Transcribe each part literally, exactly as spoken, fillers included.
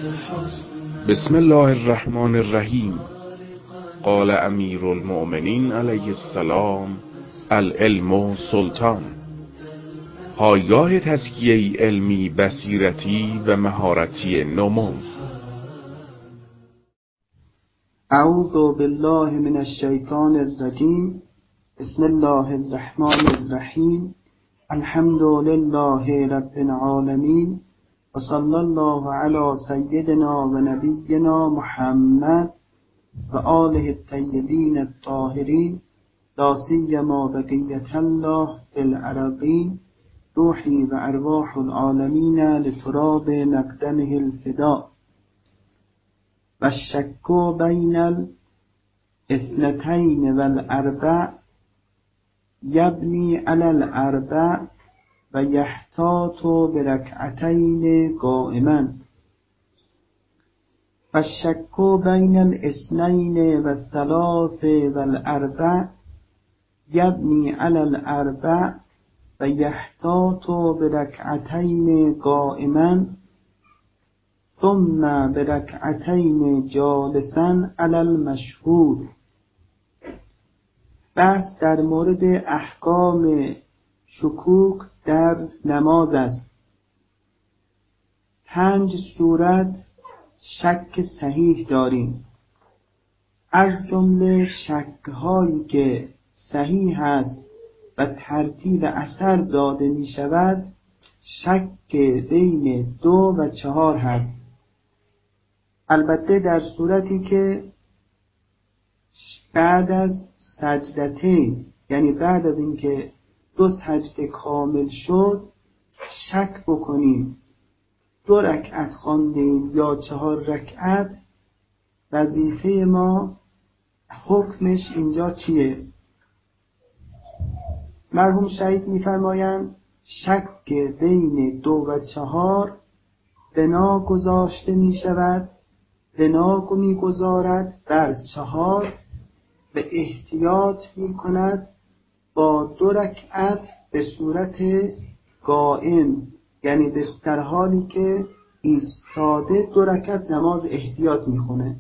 بسم الله الرحمن الرحیم. قال امیر المؤمنین علیه السلام: العلم سلطان. پایگاه تزکیه علمی، بصیرتی و مهارتی نمو. اعوذ بالله من الشیطان الرجیم. بسم الله الرحمن الرحیم. الحمد لله رب العالمین و صلی الله علی سیدنا و نبینا محمد و آله الطیبین الطاهرین، لا سیما بقیة الله فی الارضین. روحی و ارواح العالمین لتراب مقدمه الفدا. و الشک بین الاثنتین و الاربع یبنی علی الاربع و یحتاط برکعتین قائما. و الشک بین الاثنین و الثلاث و الاربع یبنی علی الاربع و یحتاط برکعتین قائما ثم برکعتین جالسا علی المشهور. بحث در مورد احکام شکوک در نماز است. پنج صورت شک صحیح داریم. از جمله شک هایی که صحیح است و ترتیب اثر داده می شود، شک بین دو و چهار هست. البته در صورتی که بعد از سجدتین، یعنی بعد از اینکه دو سجده کامل شد، شک بکنیم دو رکعت خواندیم یا چهار رکعت، وظیفه ما حکمش اینجا چیه؟ مرحوم شهید می‌فرمایند شک بین دو و چهار بنا گذاشته می شود، بنا می گذارد بر چهار و احتیاط می کند با دو رکعت به صورت قائم، یعنی در حالی که ایستاده دو رکعت نماز احتیاط می خونه.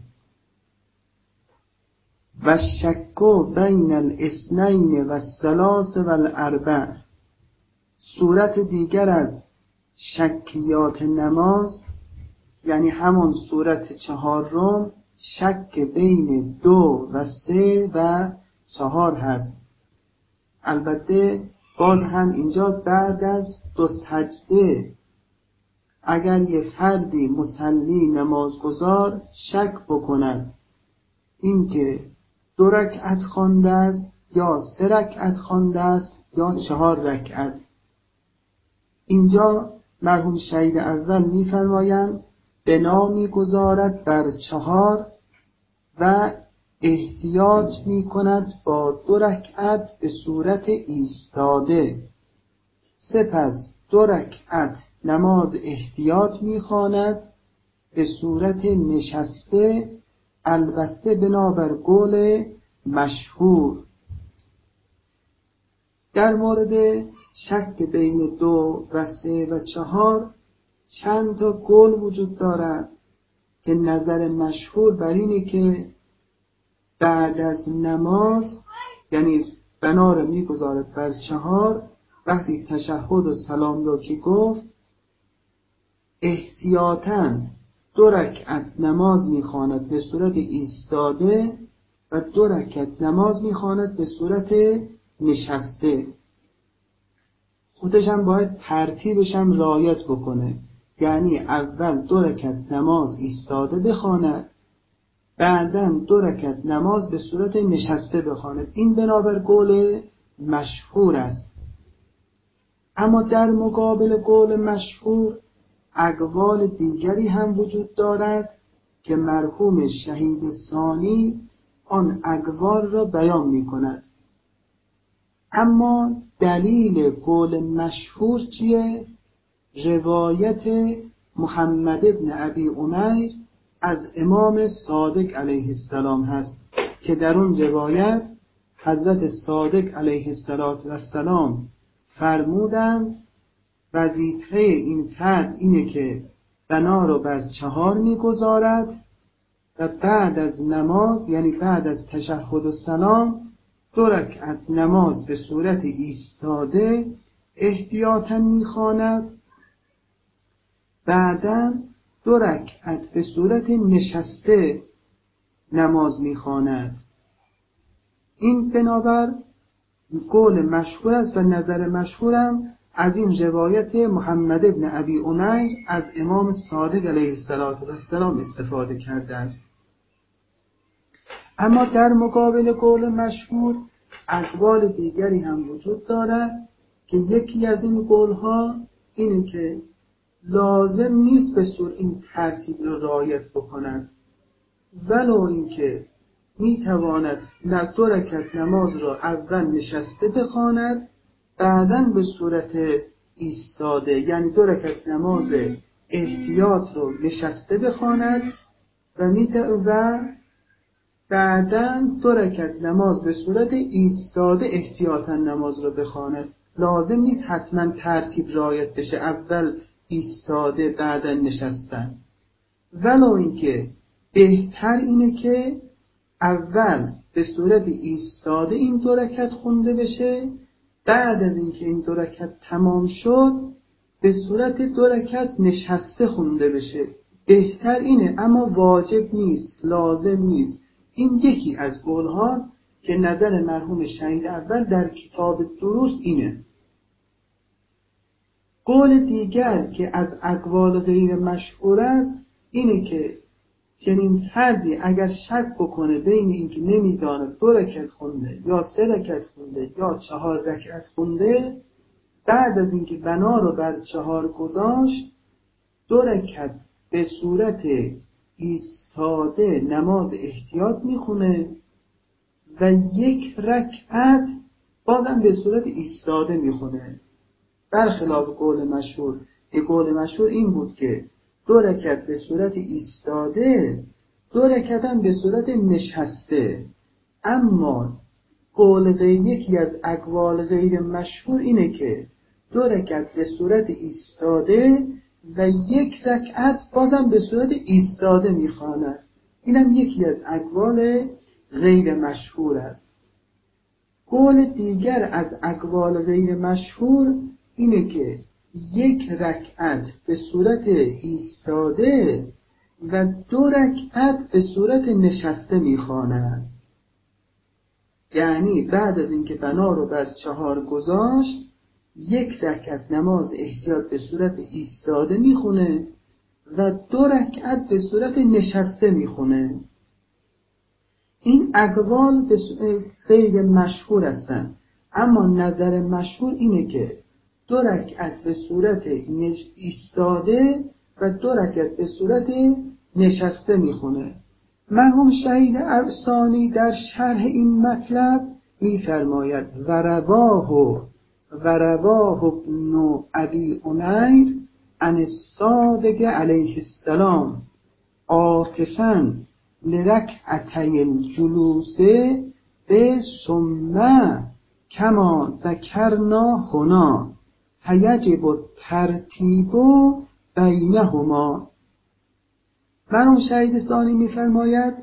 و شک بین الاثنین و الثلاث و الاربع، صورت دیگر از شکیات نماز، یعنی همون صورت چهارم، شک بین دو و سه و چهار هست. البته باز هم اینجا بعد از دو سجده اگر یه فردی مصلی نمازگزار شک بکند اینکه دو رکعت خوانده است یا سه رکعت خوانده است یا چهار رکعت، اینجا مرحوم شهید اول می‌فرمایند بنا می‌گذارد بر چهار و احتیاط می‌کند با دو رکعت به صورت ایستاده. سپس دو رکعت نماز احتیاط می‌خواند به صورت نشسته، البته بنابر قول مشهور. در مورد شک بین دو و سه و چهار چند تا قول وجود دارد که نظر مشهور بر اینه که بعد از نماز، یعنی بنا را میگذارد بر چهار، وقتی تشهد و سلام را که گفت احتیاطاً دو رکعت نماز میخواند به صورت ایستاده و دو رکعت نماز میخواند به صورت نشسته. خودش هم باید ترتیبش هم رعایت بکنه، یعنی اول دو رکعت نماز ایستاده بخواند، بعداً دو رکعت نماز به صورت نشسته بخواند. این بنابر قول مشهور است. اما در مقابل قول مشهور اقوال دیگری هم وجود دارد که مرحوم شهید ثانی آن اقوال را بیان می کند. اما دلیل قول مشهور چیه؟ روایت محمد ابن ابی عمیر از امام صادق علیه السلام هست که در اون روایت حضرت صادق علیه السلام فرمودند وظیفه این فرد اینه که بنا رو بر چهار میگذارد و بعد از نماز، یعنی بعد از تشهد و سلام، دو رکعت نماز به صورت ایستاده احتیاطاً میخواند. بعداً دو رکعت به صورت نشسته نماز میخواند. این بنابر قول مشهور است و نظر مشهورم از این روایت محمد ابن ابی امیر از امام صادق علیه السلام استفاده کرده است. اما در مقابل قول مشهور اقوال دیگری هم وجود دارد که یکی از این قولها اینه که لازم نیست به صورت این ترتیب را رعایت بکند، ولو اینکه میتواند دو رکعت نماز را اول نشسته بخواند، بعداً به صورت ایستاده، یعنی دو رکعت نماز احتیاط رو نشسته بخواند و و بعداً دو رکعت نماز به صورت ایستاده احتیاطاً نماز رو بخواند. لازم نیست حتما ترتیب رعایت بشه، اول ایستاده بعداً نشستن. ولو اینکه بهتر اینه که اول به صورت ایستاده این دو رکعت خونده بشه، بعد از اینکه این دو رکعت تمام شد به صورت دو رکعت نشسته خونده بشه. بهتر اینه، اما واجب نیست، لازم نیست. این یکی از قول هاست که نظر مرحوم شهید اول در کتاب دروس اینه. قول دیگر که از اقوال غیر مشهور است اینه که چنین فردی اگر شک بکنه بین اینکه نمیداند دو رکعت خونده یا سه رکعت خونده یا چهار رکعت خونده، بعد از اینکه بنا رو بر چهار گذاشت دو رکعت به صورت ایستاده نماز احتیاط میخونه و یک رکعت بازم به صورت ایستاده میخونه، برخلاف قول مشهور. که قول مشهور این بود که دو رکعت به صورت ایستاده، دو رکعت هم به صورت نشسته. اما قول غیر، یکی از اقوال غیر مشهور اینه که دو رکعت به صورت ایستاده و یک رکعت بازم به صورت ایستاده میخواند. اینم یکی از اقوال غیر مشهور است. قول دیگر از اقوال غیر مشهور اینه که یک رکعت به صورت ایستاده و دو رکعت به صورت نشسته میخواند. یعنی بعد از اینکه بنا رو بر چهار گذاشت یک رکعت نماز احتیاط به صورت ایستاده میخونه و دو رکعت به صورت نشسته میخونه. این اقوال غیر مشهور هستند، اما نظر مشهور اینه که دو رکعت به صورت ایستاده و دو رکعت به صورت نشسته میخونه. مرحوم شهید افسانی در شرح این مطلب میفرماید و رواه و رواه ابن ابی امیر عن الصادق علیه السلام عاطفاً لرکعتی الجلوس به ثم کما ذکرنا هنا فیجب الترتیب بینهما. مرحوم شهید ثانی میفرماید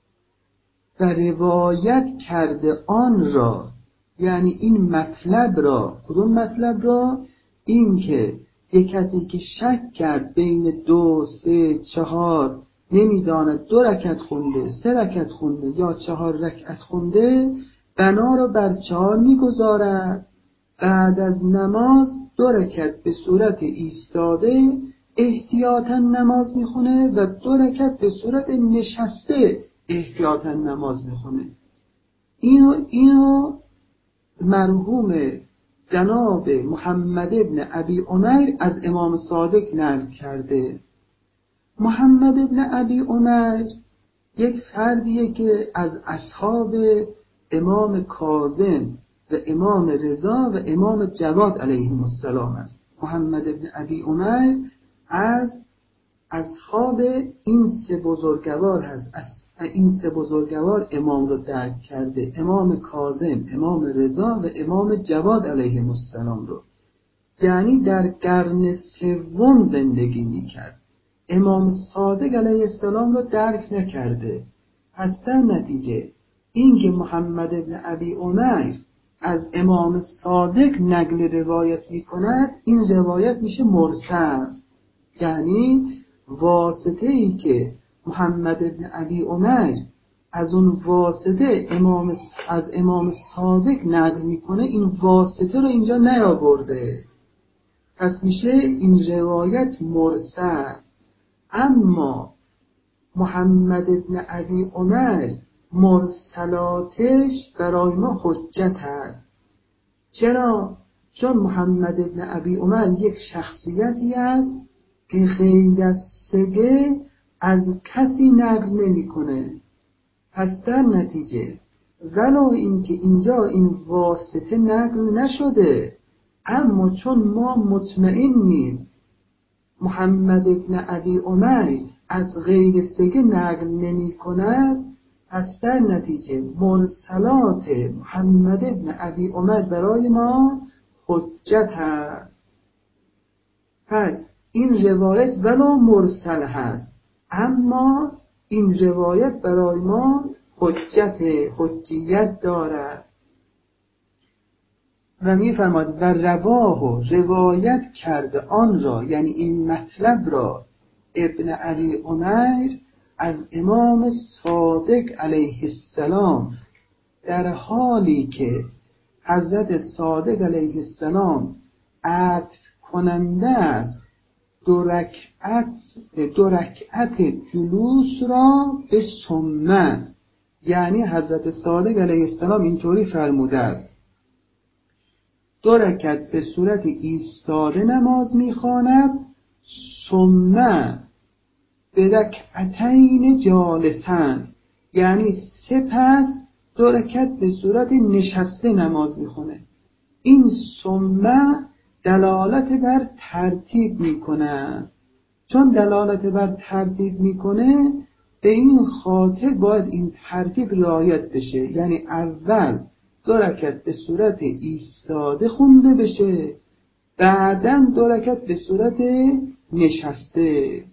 و روایت کرده آن را، یعنی این مطلب را. کدوم مطلب را؟ این که یک کسی که شک کرد بین دو، سه، چهار، نمیداند دو رکعت خونده، سه رکعت خونده یا چهار رکعت خونده، بنا را بر چهار میگذارد. بعد از نماز دو رکعت به صورت ایستاده احتیاطاً نماز میخونه و دو رکعت به صورت نشسته احتیاطاً نماز میخونه. اینو اینو مرحوم جناب محمد ابن ابی امیر از امام صادق نقل کرده. محمد ابن ابی امیر یک فردیه که از اصحاب امام کاظم و امام رضا و امام جواد علیهم السلام است. محمد ابن ابی امیر از اصحاب این سه بزرگوار هست. از این سه بزرگوار امام رو درک کرده، امام کاظم، امام رضا و امام جواد علیهم السلام رو. یعنی در قرن سوم زندگی میکرد. امام صادق علیه السلام رو درک نکرده. پس در نتیجه این که محمد ابن ابی عمیر از امام صادق نقل روایت می کند، این روایت میشه مرسل. یعنی واسطه ای که محمد ابن ابی عمیر از اون واسطه امام از امام صادق نقل میکنه، این واسطه رو اینجا نیاورده، پس میشه این روایت مرسل. اما محمد ابن ابی عمیر مرسلاتش برای ما حجت است. چرا؟ چون محمد ابن ابی عمیر یک شخصیتی است که غیر از ثقه از کسی نقل نمی کنه. پس در نتیجه ولو اینکه اینجا این واسطه نقل نشده، اما چون ما مطمئنیم محمد ابن ابی عمیر از غیر ثقه نقل نمی کند، پس در نتیجه مرسلات محمد ابن ابی عمیر برای ما حجت است. پس این روایت ولو مرسل هست، اما این روایت برای ما حجت حجیت دارد. و می فرماید و رواه و روایت کرده آن را، یعنی این مطلب را، ابن ابی عمیر از امام صادق علیه السلام، در حالی که حضرت صادق علیه السلام عطف کننده است دو رکعت دو رکعت جلوس را به سنه، یعنی حضرت صادق علیه السلام اینطوری فرموده است: دو رکعت به صورت ایستاده نماز میخواند، ثم به رکعتین جالسن، یعنی سپس دو رکعت به صورت نشسته نماز میخونه. این ثم دلالت بر ترتیب میکنه. چون دلالت بر ترتیب میکنه، به این خاطر باید این ترتیب رعایت بشه، یعنی اول دو رکعت به صورت ایستاده خونده بشه، بعداً دو رکعت به صورت نشسته.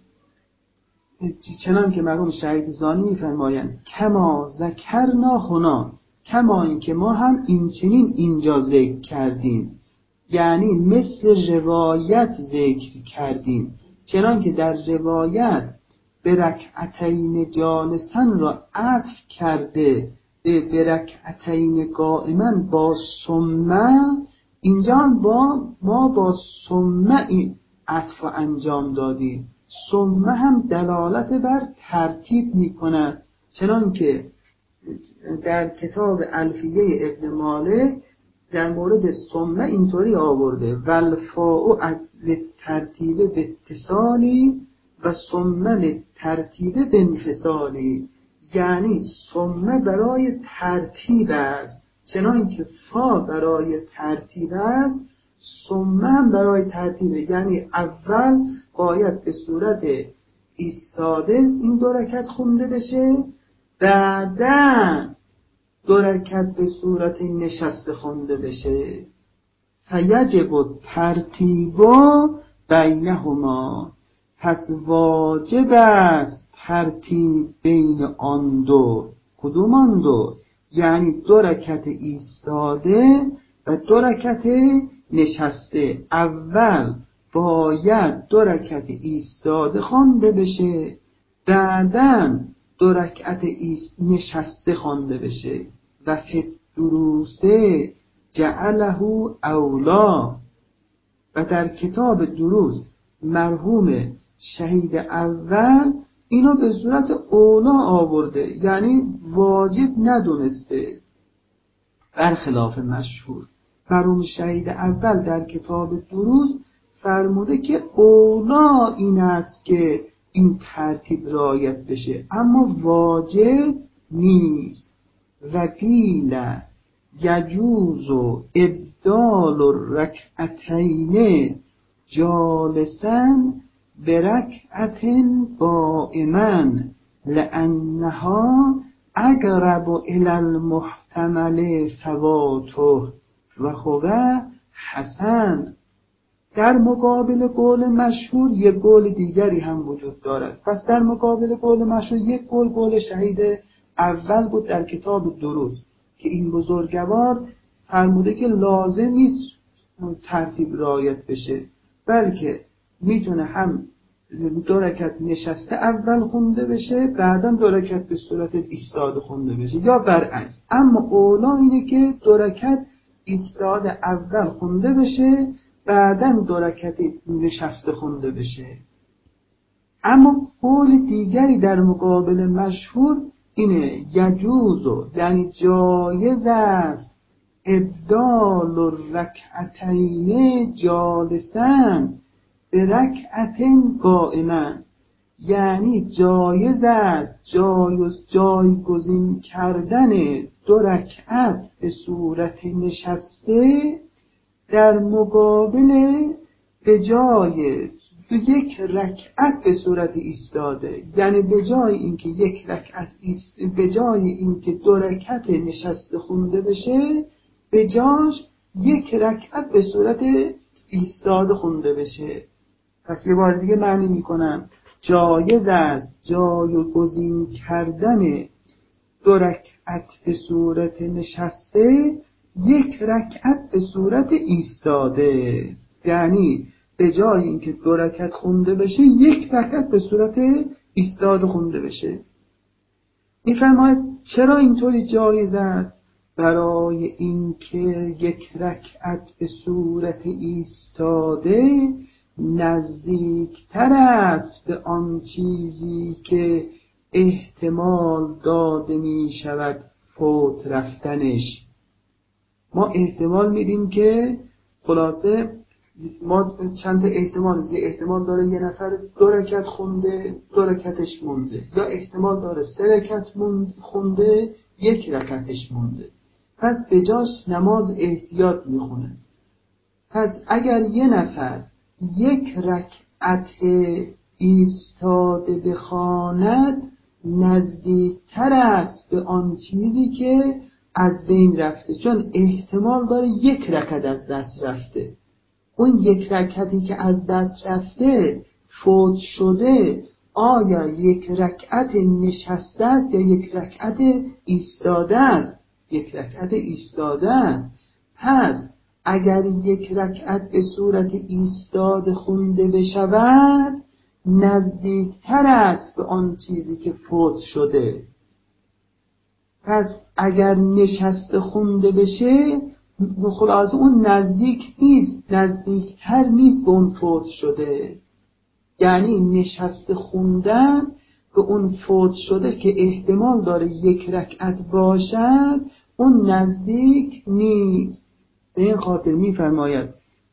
چنان که مرحوم شهید زانی می‌فرمایند کما ذکرنا هنا، کما این که ما هم این چنین اینجا ذکر کردیم، یعنی مثل روایت ذکر کردیم. چنان که در روایت به رکعتین جالسن را عطف کرده به رکعتین قائما با ثم، اینجا با ما با ثم این عطف انجام دادیم. ثم هم دلالت بر ترتیب می کند، چنان که در کتاب الفیه ابن مالک در مورد ثم اینطوری آورده: والفاء للترتیب باتصالی و ثم للترتیب بانفصالی، یعنی ثم برای ترتیب است، چنان که فا برای ترتیب است، ثم هم برای ترتیبه، یعنی اول باید به صورت ایستاده این دو رکعت خونده بشه، بعدا دو رکعت به صورت نشسته خونده بشه. فیجب ترتیب بینهما، پس واجب است ترتیب بین آن دو. کدوم آن دو؟ یعنی دو رکعت ایستاده و دو رکعت نشسته. اول باید دو رکعت ایستاده خوانده بشه، بعداً دو رکعت نشسته خوانده بشه. و فی دروسه جعله اولا، و در کتاب دروس مرحوم شهید اول اینو به صورت اولا آورده، یعنی واجب ندونسته، برخلاف مشهور. مرحوم شهید اول در کتاب دروس فرموده که اولا این است که این ترتیب رعایت بشه، اما واجب نیست. و قیل یجوز ابدال الرکعتین جالسا برکعت قائما لانها اقرب الی المحتمل فواته و هو حسن. در مقابل قول مشهور یک قول دیگری هم وجود دارد. پس در مقابل قول مشهور یک قول قول شهید اول بود در کتاب درود که این بزرگوار فرموده که لازم نیست ترتیب رعایت بشه، بلکه میتونه هم دو رکعت نشسته اول خونده بشه بعدم دو رکعت به صورت ایستاده خونده بشه یا برعکس. اما اولا اینه که دو رکعت ایستاده اول خونده بشه بعدن دو رکعت نشسته خونده بشه. اما قول دیگری در مقابل مشهور اینه یجوزو، یعنی جایز است ابدال الرکعتین جالسن به رکعتین قائما، یعنی جایز است جایز جایگزین کردن دو رکعت به صورت نشسته در مقابل به جای یک رکعت به صورت ایستاده. یعنی به جای اینکه یک رکعت ایست... به جای اینکه دو رکعت نشسته خونده بشه به جاش یک رکعت به صورت ایستاده خونده بشه. پس یه بار دیگه معنی میکنم جایز است جایگزین کردن دو رکعت به صورت نشسته یک رکعت به صورت ایستاده، یعنی به جای اینکه دو رکعت خونده بشه یک رکعت به صورت ایستاده خونده بشه. میفرماید چرا اینطوری جایز است؟ برای اینکه یک رکعت به صورت ایستاده نزدیکتر است به آن چیزی که احتمال داده می شود فوت رفتنش. ما احتمال میدیم که خلاصه ما چند تا احتمال، یه احتمال داره یه نفر دو رکعت خونده دو رکعتش مونده، یا احتمال داره سه رکعت خونده یک رکعتش مونده. پس به جاش نماز احتیاط میخونه. پس اگر یه نفر یک رکعت ایستاده بخواند نزدیکتر است به آن چیزی که از بین رفته، چون احتمال داره یک رکعت از دست رفته. اون یک رکعتی که از دست رفته فوت شده آیا یک رکعت نشسته است یا یک رکعت ایستاده است؟ یک رکعت ایستاده است. پس اگر یک رکعت به صورت ایستاده خونده بشود نزدیکتر است به آن چیزی که فوت شده. پس اگر نشسته خونده بشه خلاص اون نزدیک نیست، نزدیکتر نیست به اون فوت شده. یعنی نشسته خوندن به اون فوت شده که احتمال داره یک رکعت باشد اون نزدیک نیست. به این خاطر می‌فرماید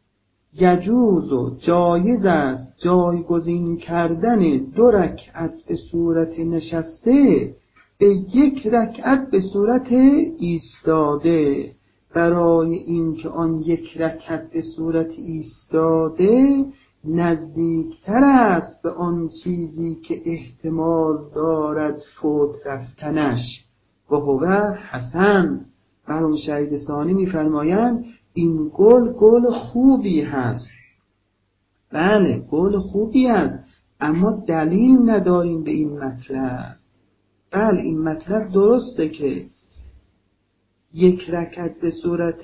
یجوز و جایز است جایگزین کردن دو رکعت به صورت نشسته به یک رکعت به صورت ایستاده، برای اینکه آن یک رکعت به صورت ایستاده نزدیکتر است به آن چیزی که احتمال دارد فوت رفتنش. و هو حسن. مرحوم شهید ثانی می‌فرمایند این قول قول خوبی هست. بله قول خوبی هست، اما دلیل نداریم به این مطلب. بله این مطلب درسته که یک رکعت به صورت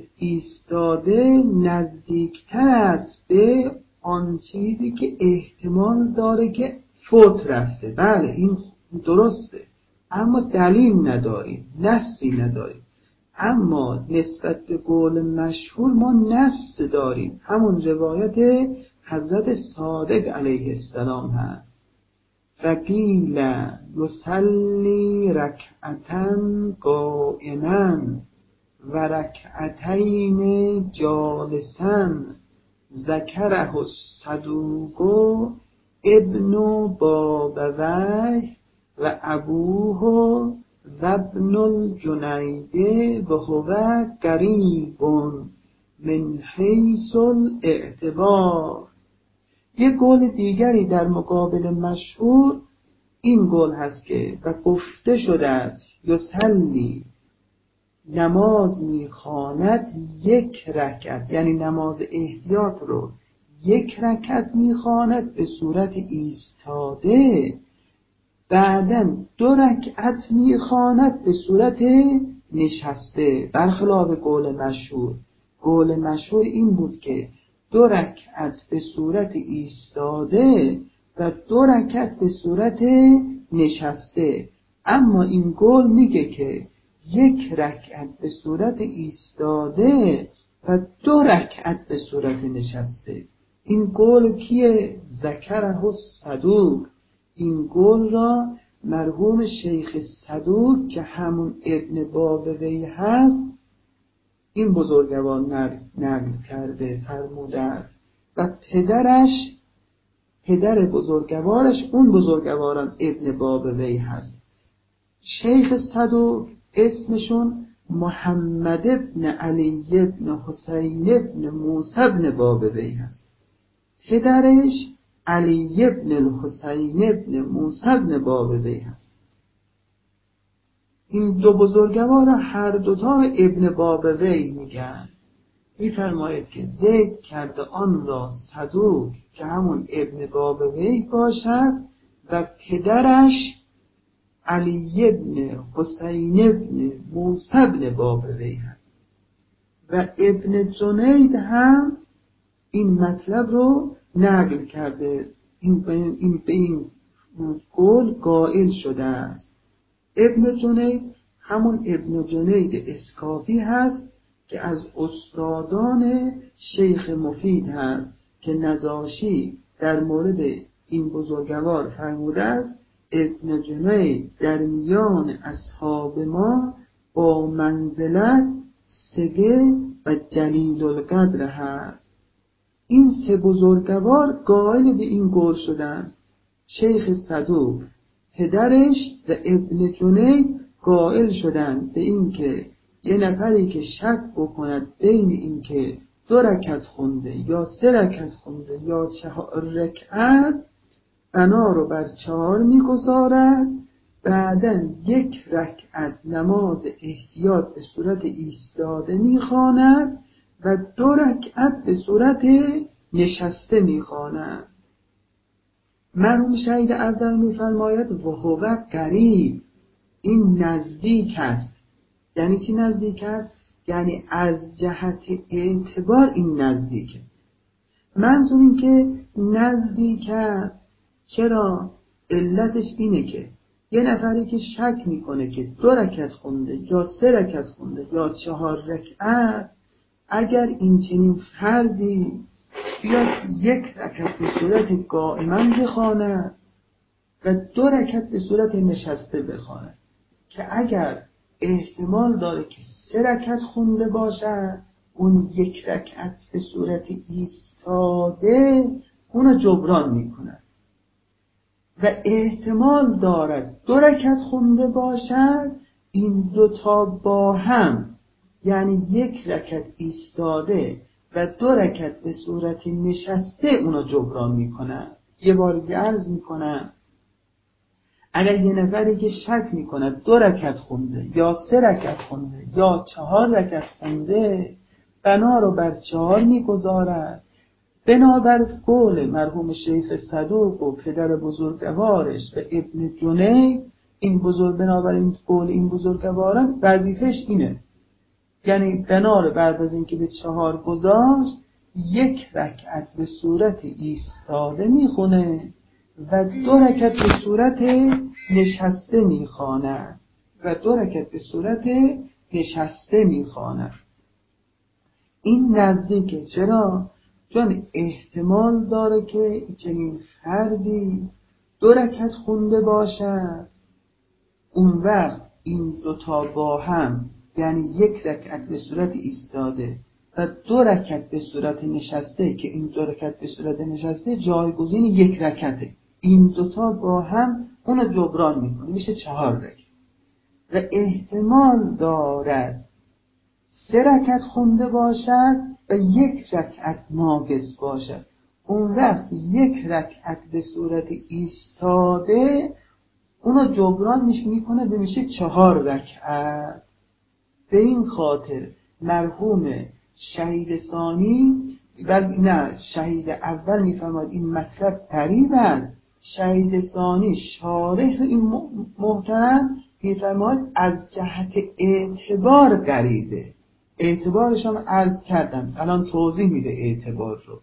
ایستاده نزدیکتر است به آن چیزی که احتمال داره که فوت رفته. بله این درسته، اما دلیل نداریم، نصی نداریم. اما نسبت به قول مشهور ما نص داریم، همون روایت حضرت صادق علیه السلام هست. فقیل یصلی رکعتا قائما و رکعتین جالسا ذکره الصدوق ابن بابویه و ابوه و ابن الجنید و هو قریب من حیث الاعتبار. یک قول دیگری در مقابل مشهور این قول هست که و گفته شده است یصلی نماز میخواند یک رکعت، یعنی نماز احتیاط رو یک رکعت میخواند به صورت ایستاده، بعداً دو رکعت میخواند به صورت نشسته. برخلاف قول مشهور، قول مشهور این بود که دو رکعت به صورت ایستاده و دو رکعت به صورت نشسته. اما این قول میگه که یک رکعت به صورت ایستاده و دو رکعت به صورت نشسته. این قول کیه؟ ذکره الصدوق. این قول را مرحوم شیخ صدوق که همون ابن بابوی هست، این بزرگوار نقل کرده فرموده و پدرش، پدر بزرگوارش اون بزرگوارم ابن بابوی هست. شیخ صدوق اسمشون محمد ابن علی ابن حسین ابن موسی ابن بابوی هست. پدرش علی ابن الحسین ابن موسی ابن بابوی هست. این دو بزرگوار هر دوتا رو ابن بابوی میگن. میفرماید که ذکر کرده آن را صدوق که همون ابن بابوی باشد و پدرش علی ابن حسین ابن موسی ابن بابوی هست. و ابن جنید هم این مطلب رو نقل کرده، این به این, این قول قائل شده است. ابن جنید همون ابن جنید اسکافی هست که از استادان شیخ مفید هست که نجاشی در مورد این بزرگوار فرموده است ابن جنید در میان اصحاب ما با منزلت سگه و جلیل القدر هست. این سه بزرگوار قائل به این قول شدن. شیخ صدوق، پدرش و ابن جنید قائل شدن به این که یه نفری که شک بکند بین این که دو رکعت خونده یا سه رکعت خونده یا چهار رکعت، بنا رو بر چهار میگذارد، بعداً یک رکعت نماز احتیاط به صورت ایستاده میخواند و دو رکعت به صورت نشسته میخواند. مرحوم شهید اول میفرماید و هو قریب، این نزدیک است. یعنی چی نزدیک است؟ یعنی از جهت اعتبار این نزدیکه. منظور این که نزدیک است چرا؟ علتش اینه که یه نفری که شک میکنه که دو رکعت خونده یا سه رکعت خونده یا چهار رکعت، اگر این چنین فردی بیاد یک رکعت به صورت قائما بخواند و دو رکعت به صورت نشسته بخواند، که اگر احتمال داره که سه رکعت خونده باشد، اون یک رکعت به صورت ایستاده اونو جبران میکنه و احتمال دارد دو رکعت خونده باشد، این دوتا با هم یعنی یک رکعت ایستاده و دو رکعت به صورت نشسته اونو جبران میکنه. یه بار دیگه عرض میکنم، اگر یه نفری که شک میکنه دو رکعت خونده یا سه رکعت خونده یا چهار رکعت خونده، بنا رو بر چهار میگذارد. بنابر قول مرحوم شیخ صدوق و پدر بزرگوارش و ابن جنید، این بزرگ بنابر این قول این بزرگواران وظیفش اینه، یعنی بنا رو بعد از اینکه به چهار گذاشت یک رکعت به صورت ایستاده میخونه و دو رکعت به صورت نشسته میخواند و دو رکعت به صورت نشسته میخواند. این نزدیکه. چرا؟ چون احتمال داره که چنین فردی دو رکعت خونده باشد، اون وقت این دوتا با هم یعنی یک رکعت به صورت ایستاده و دو رکعت به صورت نشسته، که این دو رکعت به صورت نشسته جایگزین یک رکعته، این دوتا با هم اونو جبران میکنه، میشه چهار رکعت. و احتمال دارد سه رکعت خونده باشد و یک رکعت ناقص باشد، اون وقت یک رکعت به صورت ایستاده اونو جبران میشه میکنه به میشه چهار رکعت. به این خاطر مرحوم شهید ثانی ولی نه، شهید اول میفرماید این مطلب قریب است، شهید ثانی شارح این محترم میفرماید از جهت اعتبار قریبه. اعتبارش هم عرض کردم، الان توضیح میده اعتبار رو.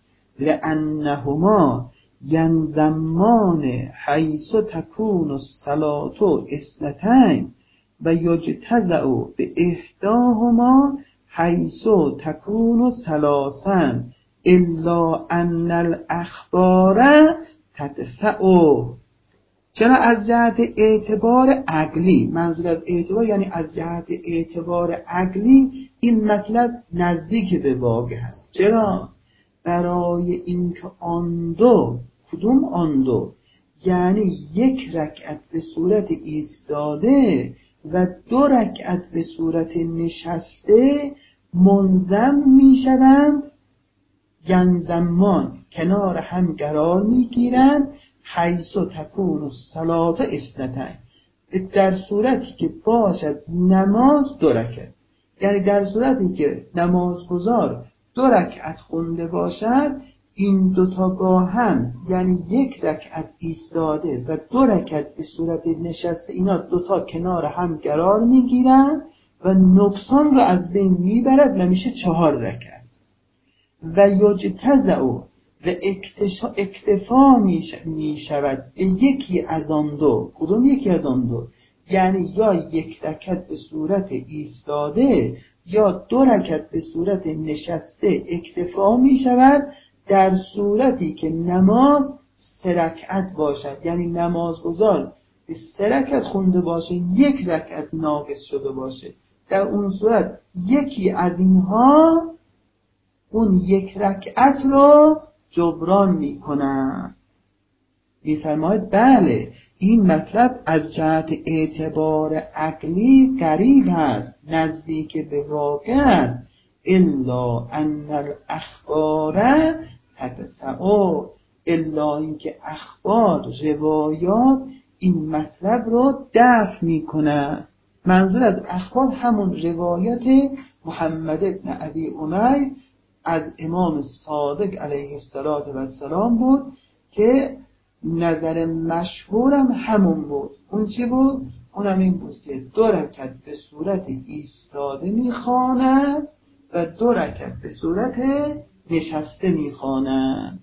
لأنهما ینضمان حیث تکون الصلاة اثنتین و یجتزع به احداهما حیث تکون ثلاثا الا ان الاخبار تدفع. چرا از جهت اعتبار عقلی؟ منظور از اعتبار یعنی از جهت اعتبار عقلی این مطلب نزدیک به واقع هست. چرا؟ برای اینکه آن دو، کدوم آن دو؟ یعنی یک رکعت به صورت ایستاده و دو رکعت به صورت نشسته منضم می شوند، ینضمان کنار هم قرار می گیرند، حیث تکون الصلاة اثنتین، در صورتی که باشد نماز دو رکعت. یعنی در صورتی که نمازگزار دو رکعت خونده باشد، این دوتا با هم یعنی یک رکعت ایستاده و دو رکعت به صورت نشسته، اینا دوتا کنار هم قرار میگیرن و نقصان رو از بین میبرد و میشه چهار رکعت. و یجتزع و اکتفا میشود به یکی از آن دو. کدوم یکی از آن دو؟ یعنی یا یک رکعت به صورت ایستاده یا دو رکعت به صورت نشسته اکتفا می شود در صورتی که نماز سه رکعت باشد. یعنی نمازگزار به سه رکعت خونده باشه، یک رکعت ناقص شده باشه، در اون صورت یکی از اینها اون یک رکعت رو جبران می کنن. می فرماید بله این مطلب از جهت اعتبار عقلی قریب است، نزدیک به واقع است. الا ان الاخبار تدفع، الا اینکه اخبار، روایات این مطلب رو دفع میکنه. منظور از اخبار همون روایت محمد ابن ابی امیر از امام صادق علیه السلام بود که نظر مشهورم همون بود. اون چی بود؟ اونم این بود که دو رکعت به صورت ایستاده میخوانند و دو رکعت به صورت نشسته میخوانند.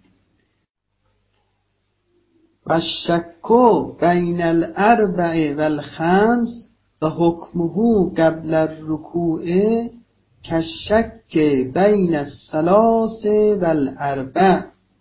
و شکو بین الاربع و الخمس و حکمه قبل الرکوع کشک بین الثلاث و الاربع.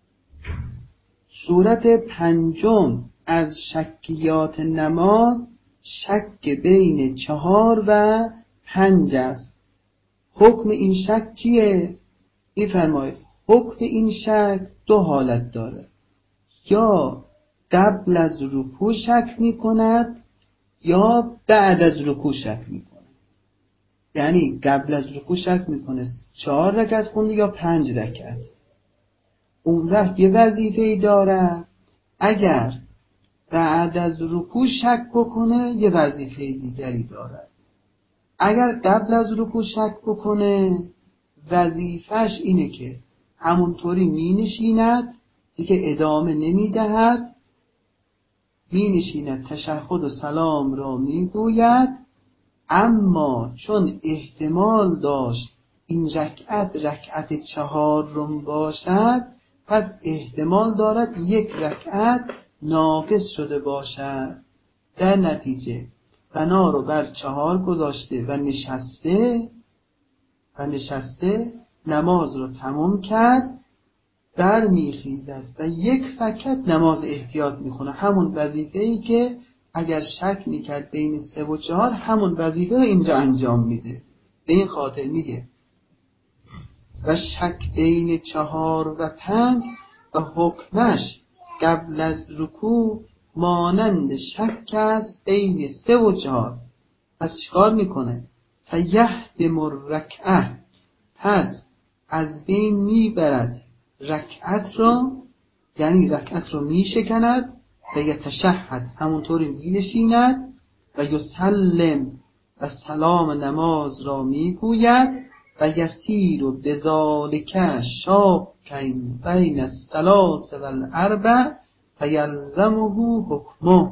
صورت پنجم از شکیات نماز شک بین چهار و پنج است. حکم این شک چیه؟ می‌فرمایید حکم این شک دو حالت داره، یا قبل از رکوع شک می‌کند یا بعد از رکوع شک می‌کند. یعنی قبل از رکوع شک می‌کنه چهار رکعت خونده یا پنج رکعت. اون وقت یه وظیفه‌ای داره، اگر بعد از رکوع شک بکنه یه وظیفه دیگری داره. اگر قبل از رکوع شک بکنه وظیفش اینه که همونطوری می نشیند، دیگه ادامه نمی دهد، می نشیند تشهد و سلام را می گوید، اما چون احتمال داشت این رکعت رکعت چهارم باشد، پس احتمال دارد یک رکعت ناقص شده باشد. در نتیجه بنا رو بر چهار گذاشته و نشسته و نشسته نماز رو تمام کرد، بر میخیزد و یک رکعت نماز احتیاط میخونه، همون وظیفه‌ای که اگر شک میکرد بین سه و چهار، همون وظیفه رو اینجا انجام میده. به این خاطر میگه و شک بین چهار و پنج و حکمش قبل از رکوع مانند شک است بین سه و چهار. پس چیکار میکنه؟ فیهدم الرکعه، پس از بین میبرد رکعت را، یعنی رکعت را میشکند و یتشهد، همونطوری مینشیند و یسلم و سلام نماز را میگوید و یسیر و بذالک شاکین بین الثلاث و الاربع فیلزمه حکمه.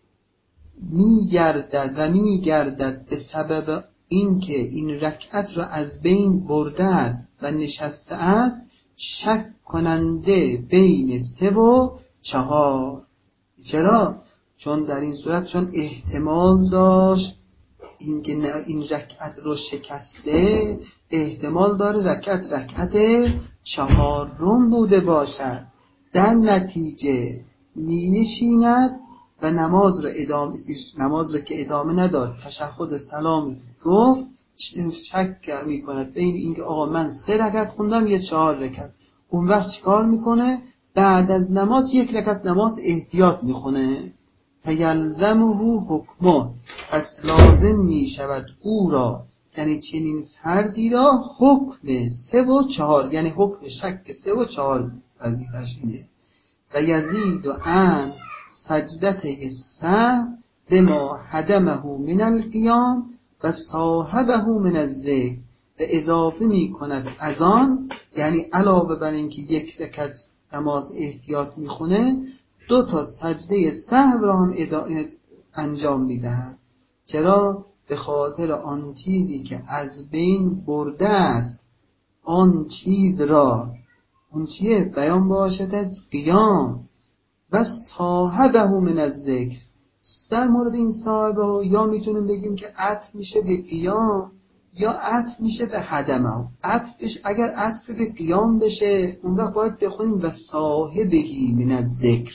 میگردد و میگردد به سبب اینکه این رکعت را از بین برده است و نشسته است شک کننده بین سه و چهار. چرا؟ چون در این صورت چون احتمال داشت اینکه این رکعت رو شکسته، احتمال داره رکعت رکعت چهارم بوده باشد. در نتیجه می نشیند و نماز رو ادامه نماز رو که ادامه نداد، تشهد سلام گفت، شک می کند بین اینکه آقا من سه رکعت خوندم یا چهار رکعت. اون وقت چیکار میکنه؟ بعد از نماز یک رکعت نماز احتیاط میخونه. فیلزمه حکمه، پس لازم می شود او را، یعنی چنین فردی را، حکم سه و چهار، یعنی حکم شک سه و چهار وظیفه‌اش اینه. و یزید و ان سجدته سهو بما هدمه من القیام و صاحبه من الذکر، و اضافه می کند از آن، یعنی علاوه بر اینکه یک رکعت نماز احتیاط میخونه، دو تا سجده سهو را هم انجام میدهد. چرا؟ به خاطر آن چیزی که از بین برده است، آن چیز را، اون چیه؟ بیان باشد از قیام و صاحبه من الذکر. در مورد این صاحبه یا میتونیم بگیم که عطف میشه به قیام یا عطف میشه به هدمه. عطفش اگر عطف به قیام بشه اون وقت باید بخونیم و صاحبهی من الذکر،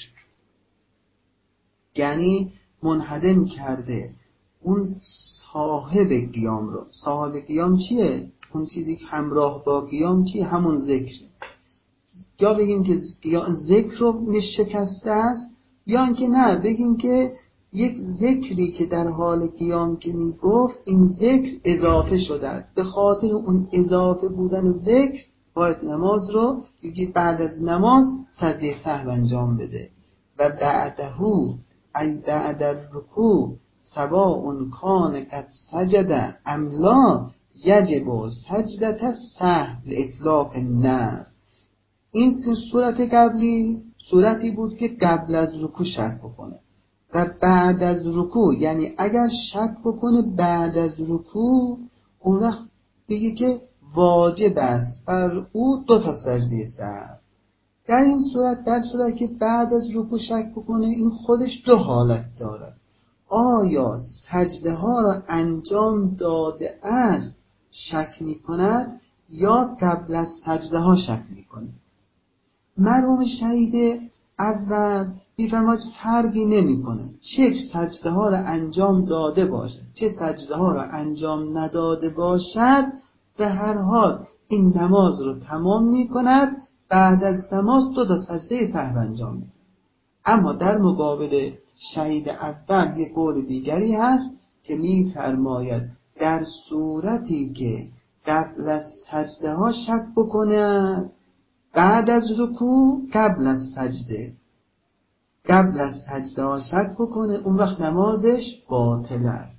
یعنی منهدم کرده اون صاحب قیام رو. صاحب قیام چیه؟ اون چیزی که همراه با قیام چیه؟ همون ذکر. یا بگیم که ذکر رو شکسته است، یا اینکه نه بگیم که یک ذکری که در حال قیام که می گفت این ذکر اضافه شده است. به خاطر اون اضافه بودن ذکر باید نماز رو بعد از نماز سجده سهو انجام بده. و بعدهو ای بعد الرکوع سواء کان قد سجد ام لا یجب سجدة السهو لاطلاق النفس. این صورت قبلی صورتی بود که قبل از رکوع شک بکنه و بعد از رکوع، یعنی اگر شک بکنه بعد از رکوع، اون وقت بگه که واجب است بر او دو تا سجده سهو. در این صورت، در صورت که بعد از رکوع شک بکنه، این خودش دو حالت داره. آیا سجده ها را انجام داده است شک می کند یا قبل از سجده ها شک می کند؟ مرحوم شهید اول میفرماید فرقی نمیکنه چه سجده ها را انجام داده باشد چه سجده ها را انجام نداده باشد، به هر حال این نماز رو تمام میکند. بعد از نماز دو تا سجده سهو انجام میده. اما در مقابل شهید اول یک قول دیگری هست که میفرماید در صورتی که قبل از سجده ها شک بکنه، بعد از رکوع قبل از سجده قبل از سجده ها شک بکنه، اون وقت نمازش باطل است.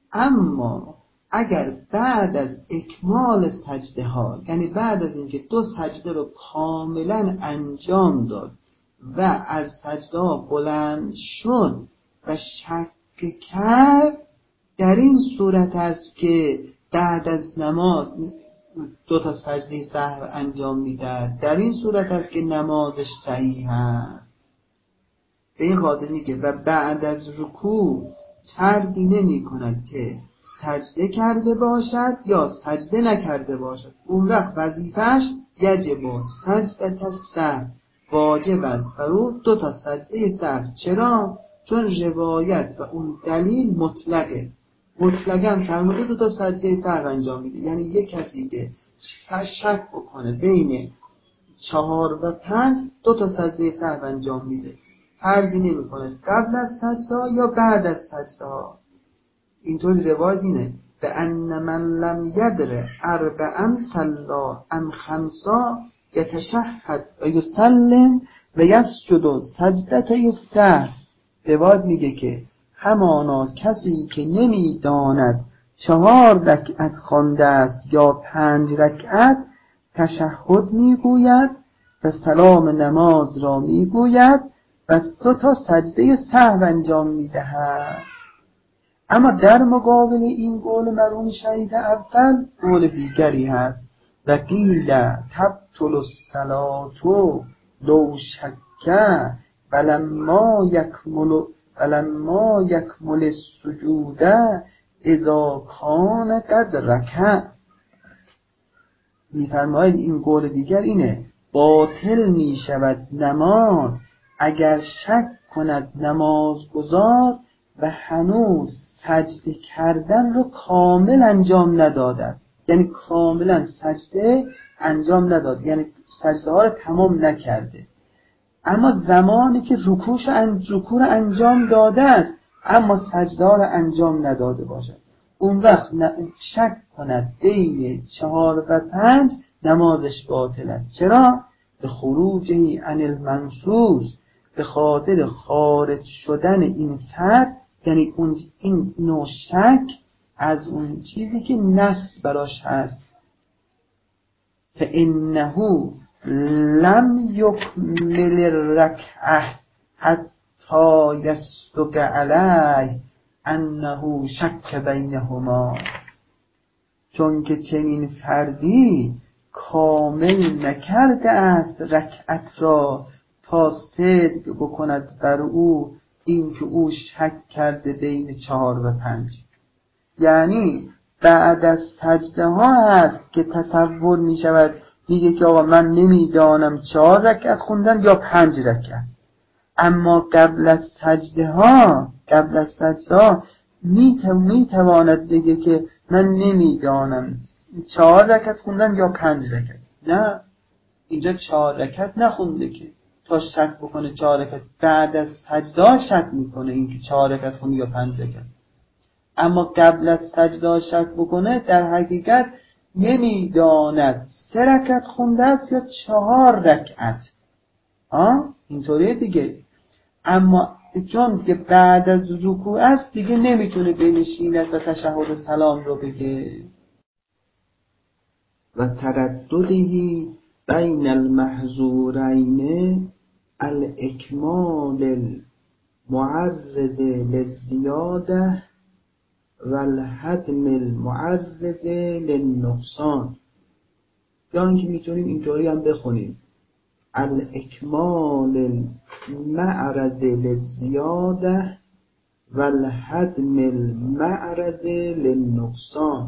اما اگر بعد از اکمال سجده ها، یعنی بعد از اینکه دو سجده رو کاملا انجام داد و از سجده ها بلند شد و شک کرد، در این صورت است که بعد از نماز دو تا سجده سهو انجام میده. در این صورت است که نمازش صحیح است. به این خاطر میگه و بعد از رکوع فرقی نمی کند که سجده کرده باشد یا سجده نکرده باشد. اون وقت وظیفش یجب سجدة السهو، واجب است بر او دو تا سجده سهو. چرا؟ چون روایت و اون دلیل مطلقه، مطلقاً فرموده دو تا سجده سهو انجام میده. یعنی یک کسی که شک بکنه بین چهار و پنج، دو تا سجده سهو انجام میده، فرقی نمیکنه قبل از سجده ها یا بعد از سجده ها. اینطوری روایت اینه به ان من لم یدر اربعا صلا ام خمسا یتشهد و یسلم و یسجد سجدته السهو. روایت میگه که همانا کسی که نمیداند چهار رکعت خوانده است یا پنج رکعت تشهد میگوید و سلام نماز را میگوید و دو تا سجده سهو انجام میدهد. اما در مقابل این قول مرحوم شهید اول قول دیگری هست و قیل تبطل الصلاة لو شک ولما یکمل ولما یکمل السجود اذا کان قد رکع. می‌فرماید این قول دیگر اینه باطل می شود نماز اگر شک کند نمازگزار و هنوز سجده کردن رو کامل انجام نداده است. یعنی کاملا سجده انجام نداد، یعنی سجده ها رو تمام نکرده، اما زمانی که رکوعش رکوع رو انجام داده است اما سجده ها رو انجام نداده باشد، اون وقت شک کند بین چهار و پنج نمازش باطل است. چرا؟ به خروجه عن المنصوص، به خاطر خارج شدن این فرد، یعنی اون این نوع شک از اون چیزی که نص براش هست. فإنه لم یکمل الرکعه حتی یصدق علیه انه شک بینهما، چون که چنین فردی کامل نکرده است رکعت را تا صدق بکند بر او این که او شک کرده بین چهار و پنج. یعنی بعد از سجده ها هست که تصور می شود میگه که آقا من نمیدانم چهار رکعت خوندن یا پنج رکعت، اما قبل از سجده ها قبل از سجده ها میتواند بگه که من نمیدانم چهار رکعت خوندن یا پنج رکعت. نه، اینجا چهار رکعت نخونده که تا شک بکنه چهار رکعت، بعد از سجده ها شک میکنه اینکه چهار رکعت خونده یا پنج رکعت. اما قبل از سجده ها شک بکنه در حقیقت نمیداند سه رکعت خونده است یا چهار رکعت. آه اینطوریه دیگه. اما چون که بعد از رکوع است دیگه نمیتونه بنشیند و تشهد سلام رو بگه. و ترددهی بین المحظورین الاکمال المعرض للزیاده و الهدم المعرض للنقصان. یا اینکه میتونیم اینطوری هم بخونیم الاکمال المعرض للزیاده و الهدم المعرض للنقصان.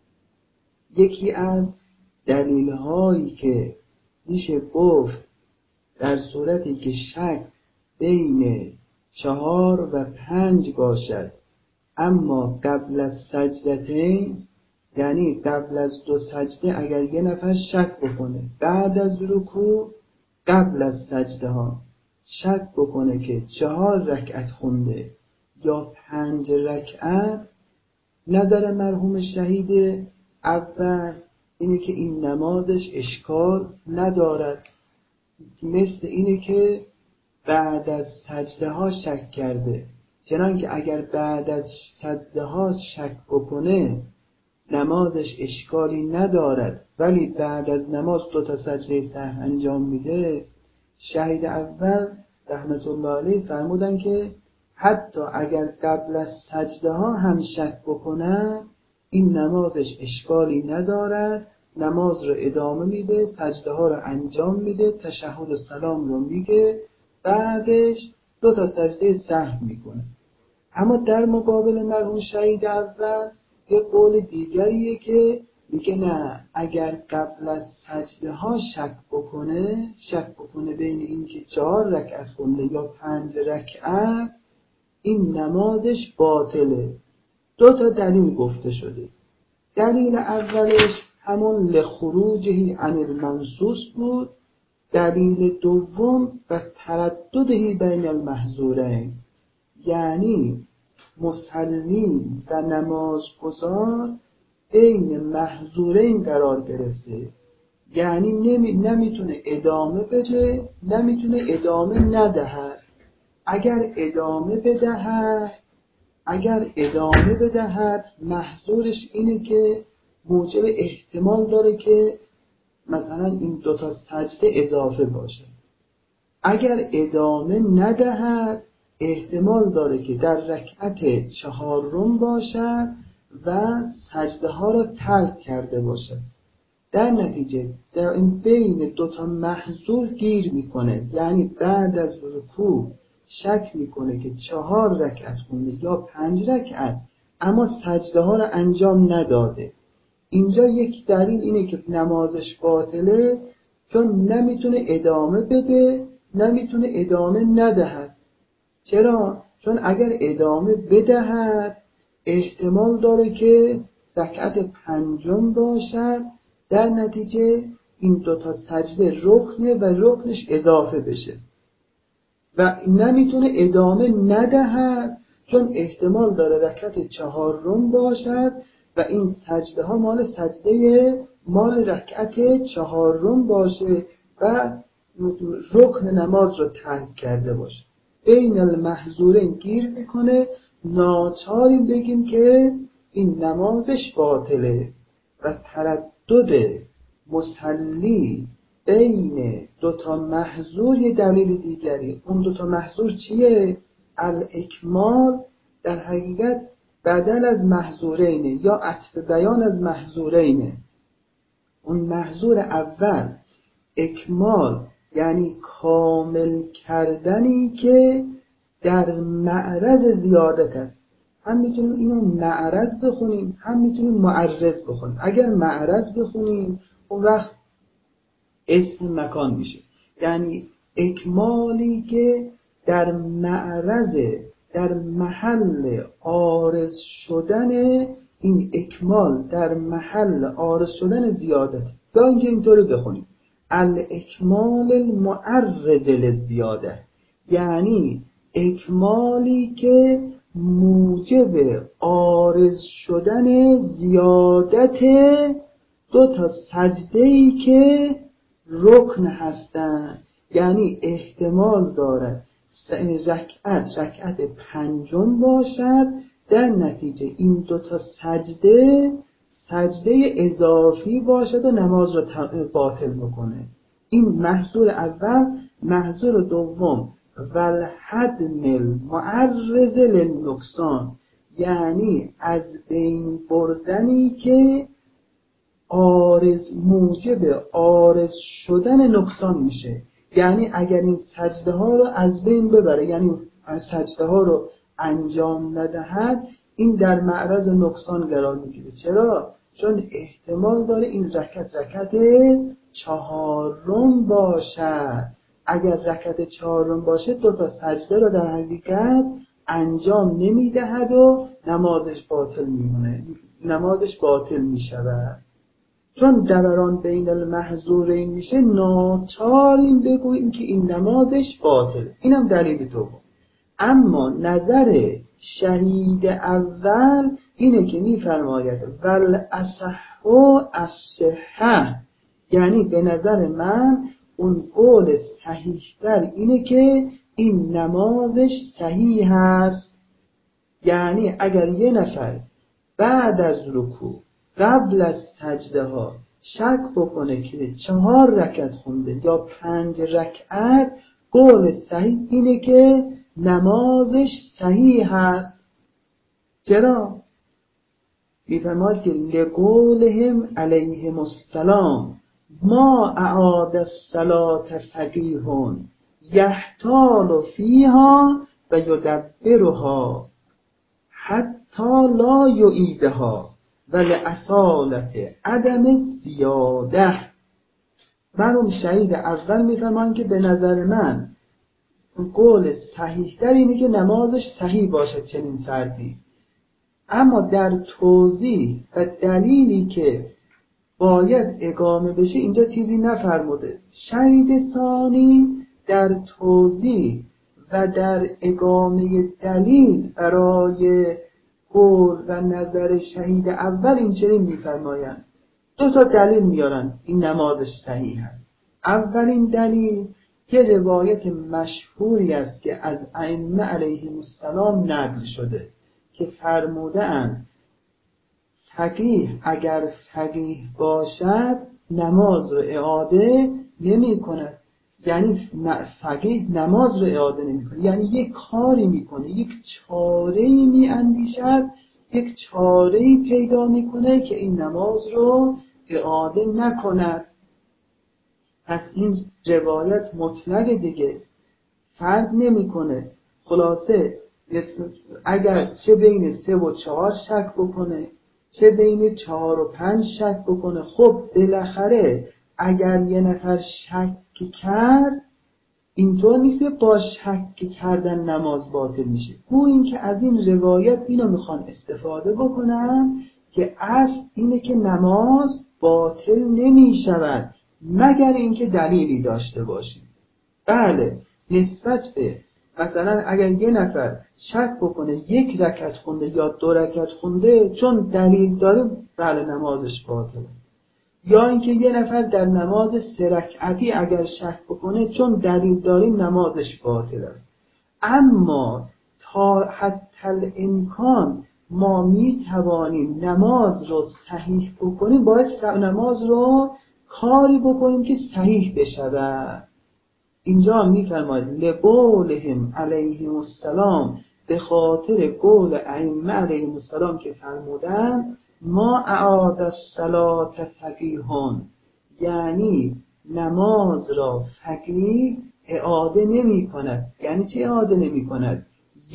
یکی از دلیل هایی که میشه گفت در صورتی که شک بین چهار و پنج باشد اما قبل از سجدتین، یعنی قبل از دو سجده اگر یه نفر شک بکنه بعد از رکوع قبل از سجده ها شک بکنه که چهار رکعت خونده یا پنج رکعت، نظر مرحوم شهید اول اینه که این نمازش اشکال ندارد، مثل اینه که بعد از سجده ها شک کرده، چنانکه اگر بعد از سجده ها شک بکنه نمازش اشکالی ندارد ولی بعد از نماز دو تا سجده سهو انجام میده. شهید اول رحمت الله علیه فرمودن که حتی اگر قبل از سجده ها هم شک بکنه این نمازش اشکالی ندارد، نماز رو ادامه میده، سجده ها رو انجام میده، تشهد و سلام رو میگه، بعدش دو تا سجده سهو میکنه. اما در مقابل مرحوم شهید اول یه قول دیگریه که میگه نه، اگر قبل از سجده ها شک بکنه شک بکنه بین این که چهار رکعت خونده یا پنج رکعت این نمازش باطله. دو تا دلیل گفته شده. دلیل اولش همون لخروجه عن المنصوص بود، دلیل دوم و ترددهی بین المحظورین، یعنی مصلی و نمازگزار بین محظورین قرار گرفته، یعنی نمی نمیتونه ادامه بده نمیتونه ادامه ندهد. اگر ادامه بدهد اگر ادامه بدهد محظورش اینه که موجب احتمال داره که مثلا این دوتا سجده اضافه باشه. اگر ادامه ندهد احتمال داره که در رکعت چهارم باشد و سجده ها را ترک کرده باشد. در نتیجه در این بین دوتا محظور گیر میکنه، یعنی بعد از رکوع شک میکنه که چهار رکعت خونده یا پنج رکعت، اما سجده ها را انجام نداده. اینجا یک دلیل اینه که نمازش باطله، چون نمیتونه ادامه بده، نمیتونه ادامه ندهد. چرا؟ چون اگر ادامه بدهد احتمال داره که رکعت پنجم باشد، در نتیجه این دوتا سجده رکنه و رکنش اضافه بشه، و نمیتونه ادامه ندهد چون احتمال داره رکعت چهارم باشد و این سجده ها مال سجده مال رکعت چهارم باشه و رکن نماز رو ترک کرده باشه. بین المحظورین گیر میکنه، ناچاریم بگیم که این نمازش باطله. و تردد مصلی بین دوتا محظور یه دلیل دیگری. اون دوتا محظور چیه؟ الاکمال در حقیقت بدل از محظورینه یا عطف بیان از محظورینه. اون محظور اول اکمال یعنی کامل کردنی که در معرض زیادت است. هم میتونیم اینو معرض بخونیم، هم میتونیم معرض بخونیم. اگر معرض بخونیم اون وقت اسم مکان میشه، یعنی اکمالی که در معرض در محل عارض شدن، این اکمال در محل عارض شدن زیادت. یا اینکه اینطوری بخونیم الاکمال المعرض للزیاده، یعنی اکمالی که موجب عارض شدن زیادت دو تا سجده‌ای که رکن هستند. یعنی احتمال دارد رکعت رکعت پنجم باشد، در نتیجه این دو تا سجده سجده اضافی باشد و نماز را باطل بکنه. این محظور اول. محظور دوم والحدم المعرض للنقصان، یعنی از بین بردنی که عارض موجب عارض شدن نقصان میشه. یعنی اگر این سجده ها رو از بین ببره، یعنی سجده ها رو انجام ندهد، این در معرض نقصان قرار میگیره. چرا؟ چون احتمال داره این رکعت رکعت چهارم باشد. اگر رکعت چهارم باشه دو تا سجده رو در حقیقت انجام نمیدهد و نمازش باطل میمونه، نمازش باطل میشود. چون دوران بین المحظورین میشه، ناچاریم بگوییم که این نمازش باطل. اینم دلیل دوم. اما نظر شهید اول اینه که میفرماید والاصح الصحه، یعنی به نظر من اون قول صحیح تر اینه که این نمازش صحیح هست. یعنی اگر یه نفر بعد از رکوع قبل از سجده ها شک بکنه که چهار رکعت خونده یا پنج رکعت، قول صحیح اینه که نمازش صحیح هست. چرا؟ میفرماید که لقولهم علیهم السلام ما اعاد الصلاة فقیه یحتال فیها و یدبرها حتی لا یعیدها ولأصالت عدم زیاده. مرحوم شهید اول میفرمایند که به نظر من قول صحیح تر اینه که نمازش صحیح باشد چنین فردی. اما در توضیح و دلیلی که باید اقامه بشه اینجا چیزی نفرموده. شهید ثانی در توضیح و در اقامه دلیل برای قول و نظر شهید اول این چنین میفرمایند. دو تا دلیل میارن این نمازش صحیح است. اولین دلیل که روایت مشهوری است که از ائمه علیهم السلام نقل شده، که فرمودند فقیه اگر فقیه باشد نماز رو اعاده نمی کند. یعنی فقیه نماز رو اعاده نمی کند، یعنی یک کاری میکنه، یک چاره‌ای می اندیشد، یک چاره‌ای پیدا میکنه که این نماز رو اعاده نکند. پس این روایت مطلق دیگه، فرق نمیکنه. خلاصه اگر چه بین سه و چهار شک بکنه، چه بین چهار و پنج شک بکنه، خب بالاخره اگر یه نفر شک کرد، اینطور نیست که با شک کردن نماز باطل میشه. گویا این که از این روایت اینو میخوان استفاده بکنن که اصل اینه که نماز باطل نمیشود مگر اینکه دلیلی داشته باشیم. بله، نسبت به مثلا اگر یه نفر شک بکنه یک رکعت خونده یا دو رکعت خونده، چون دلیل داره، بله نمازش باطل است. یا اینکه یه نفر در نماز سه رکعتی اگر شک بکنه، چون دلیل داره نمازش باطل است. اما تا حتی الامکان ما می توانیم نماز رو صحیح بکنیم، باید نماز رو کاری بکنیم که صحیح بشود. اینجا میفرماید لقولهم علیهم السلام، به خاطر قول ائمه علیهم السلام که فرمودن ما اعاد الصلاة فقیهون، یعنی نماز را فقیه اعاده نمی کند. یعنی چه اعاده نمی کند؟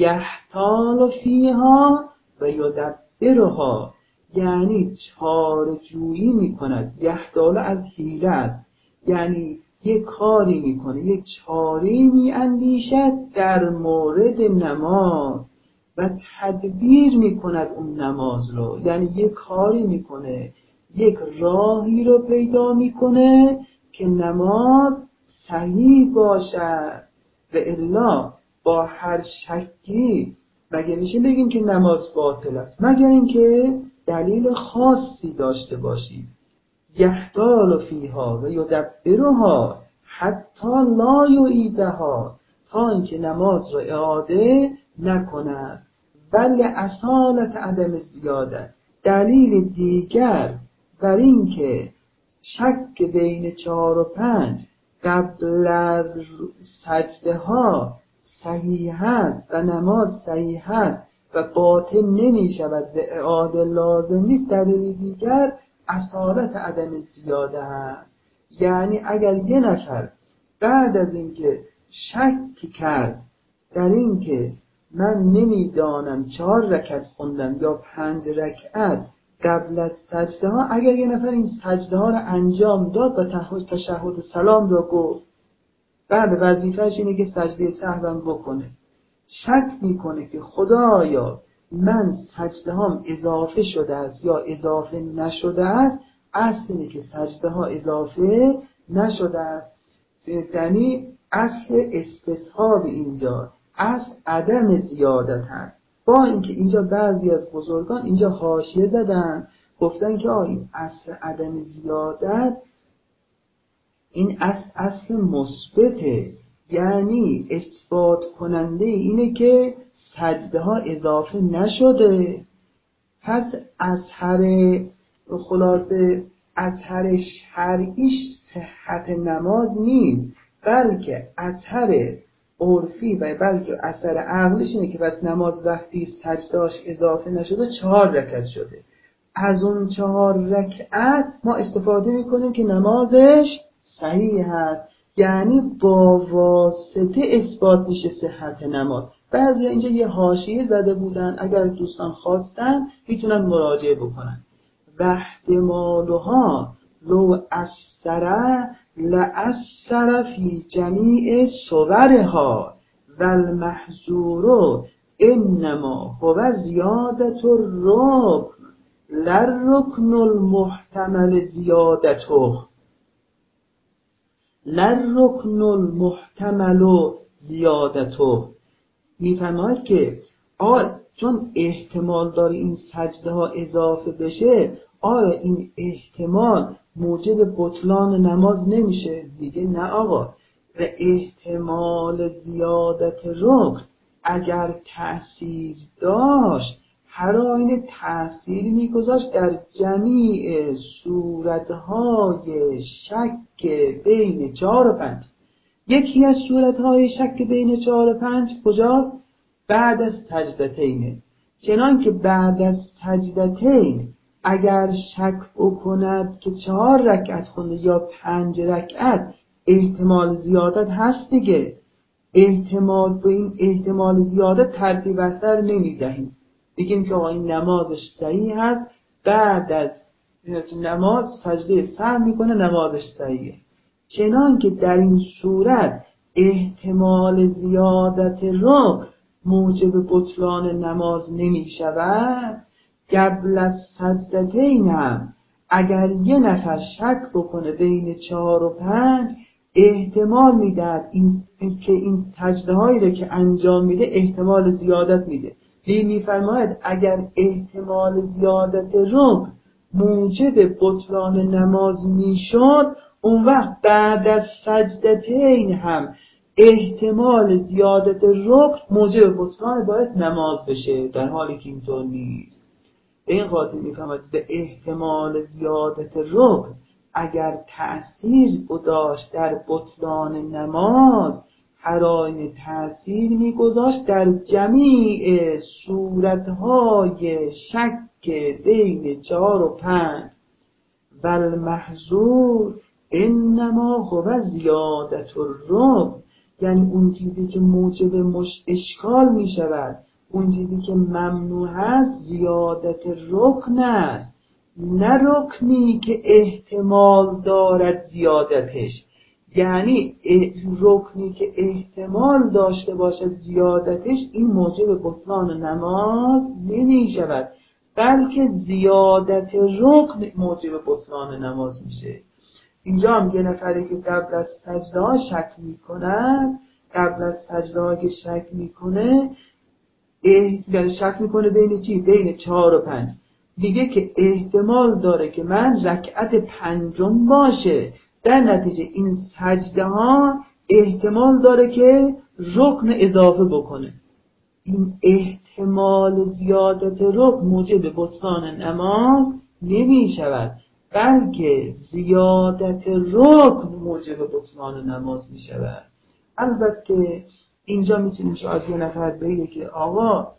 یحتال فیها و یدبرها، یعنی چاره‌جویی می کند. یحتال از حیله است، یعنی یک کاری میکنه، یک چاره‌ای میاندیشد در مورد نماز و تدبیر میکند اون نماز رو. یعنی یک کاری میکنه، یک راهی رو پیدا میکنه که نماز صحیح باشد. و الا با هر شکی مگه میشه بگیم که نماز باطل است؟ مگر اینکه دلیل خاصی داشته باشیم. یحتال فیها و یدبرها حتی لا یعیدها، تا اینکه نماز را اعاده نکند. ولی اصالت عدم زیاده، دلیل دیگر بر این که شک بین چهار و پنج قبل از سجده ها صحیح است و نماز صحیح است و باطل نمی شود و اعاده لازم نیست، دلیل دیگر اصالت عدم زیاده هست. یعنی اگر یه نفر بعد از اینکه شک کرد در اینکه من نمیدانم چهار رکعت خوندم یا پنج رکعت قبل از سجده ها، اگر یه نفر این سجده ها رو انجام داد و تشهد سلام را گفت، بعد وظیفه‌اش اینه که سجده سهو بکنه، شک میکنه که خدایا من سجده هام اضافه شده است یا اضافه نشده است، اصل اینه که سجده ها اضافه نشده است. یعنی اصل استصحاب اینجا اصل عدم زیادت هست. با اینکه اینجا بعضی از بزرگان اینجا حاشیه زدن، گفتن که آه این اصل عدم زیادت، این اصل اصل مثبته، یعنی اثبات کننده اینه که سجده ها اضافه نشده. پس اثر خلاصه اثر شرعیش صحت نماز نیست، بلکه اثر عرفی و بلکه اثر عقلش اینه که پس نماز وقتی سجدهاش اضافه نشده چهار رکعت شده، از اون چهار رکعت ما استفاده میکنیم که نمازش صحیح هست، یعنی با واسطه اثبات میشه صحت نماز. بعضی اینجا یه حاشیه زده بودن، اگر دوستان خواستن میتونن مراجعه بکنن. و احتمالها لو اثر لأثر فی جمیع صورها و المحظور انما هو زیادت الرکن للرکن المحتمل زیادته، للرکن المحتمل زیادته. میفرماید که آ چون احتمال داره این سجده ها اضافه بشه، آره این احتمال موجب بطلان نماز نمیشه. میگه نه آقا، و احتمال زیادت رکن اگر تأثیر داشت هر آینه تأثیر میگذاشت در جمیع صورتهای شک بین چهار و پنج. یکی از صورتهای شک بین چهار و پنج کجاست؟ بعد از سجدتینه. چنان که بعد از سجدتین اگر شک بکند که چهار رکعت خونده یا پنج رکعت، احتمال زیادت هست دیگه. احتمال به این احتمال زیادت ترتیب اثر نمیدهیم، بگیم که آقا این نمازش صحیح هست، بعد از نماز سجده سهو میکنه نمازش صحیحه. چنان که در این صورت احتمال زیادت رو موجب بطلان نماز نمی شود، قبل از سجدتین هم اگر یه نفر شک بکنه بین چهار و پنج، احتمال میدهد این که این سجده هایی رو که انجام میده احتمال زیادت میده. می میفرماید اگر احتمال زیادت رو موجب بطلان نماز میشد، اون وقت بعد از سجدتین هم احتمال زیادت رکن موجب بطلان باید نماز بشه، در حالی که اینطور نیست. به این خاطر میفهمد به احتمال زیادت رکن اگر تأثیر گذاشت در بطلان نماز، هر آینه تأثیر میگذاشت در جمیع صورتهای شک بین چهار و پنج. و المحظور انما هو زیادت الرکن، یعنی اون چیزی که موجب مش اشکال می شود، اون چیزی که ممنوع است زیادت رکن است، نه رکنی که احتمال دارد زیادتش. یعنی رکنی که احتمال داشته باشد زیادتش، این موجب بطلان نماز نمی شود، بلکه زیادت رکن موجب بطلان نماز میشه. اینجا هم یه نفری که قبل از سجده ها شک میکنه، قبل از سجده ها که شک میکنه، یعنی شک میکنه بین چی؟ بین چهار و پنج. میگه که احتمال داره که من رکعت پنجم باشه، در نتیجه این سجده ها احتمال داره که رکن اضافه بکنه. این احتمال زیادت رکن موجب بطلان نماز نمی شود، بلکه زیادت رکن موجب بطلان نماز می شود. البته اینجا میتونیم شاید یه نفر بگه که آقا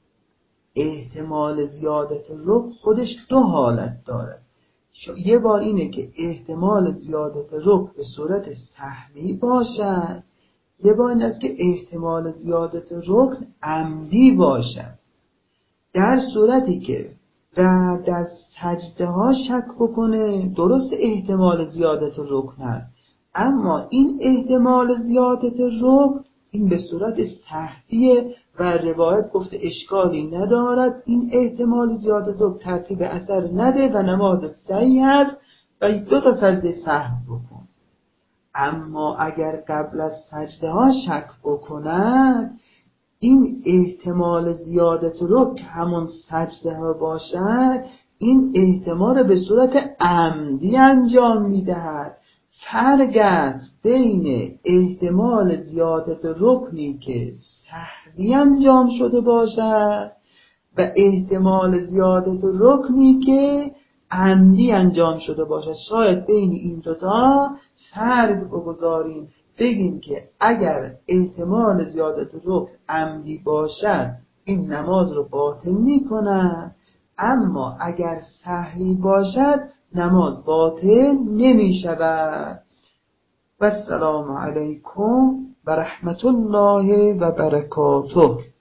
احتمال زیادت رکن خودش دو حالت داره. یه بار اینه که احتمال زیادت رکن به صورت سهوی باشد، یه بار این است که احتمال زیادت رکن عمدی باشد. در صورتی که بعد از سجده ها شک بکنه، درست احتمال زیادت رکن هست، اما این احتمال زیادت رکن این به صورت سهویه و روایت گفته اشکالی ندارد، این احتمال زیادت رکن ترتیب اثر نده و نمازت صحیح است و دو تا سجده سهو بکن. اما اگر قبل از سجده ها شک بکند، این احتمال زیادت رو که همون سجده ها باشد، این احتمال به صورت عمدی انجام میدهد. فرق است بین احتمال زیادت رکنی که سهوی انجام شده باشد و احتمال زیادت رکنی که عمدی انجام شده باشد. شاید بین این دوتا فرق بگذاریم، بگیم که اگر احتمال زیادت رکن عمدی باشد این نماز رو باطل می کند، اما اگر سهوی باشد نماز باطل نمی شود. و السلام علیکم و رحمت الله و برکاته.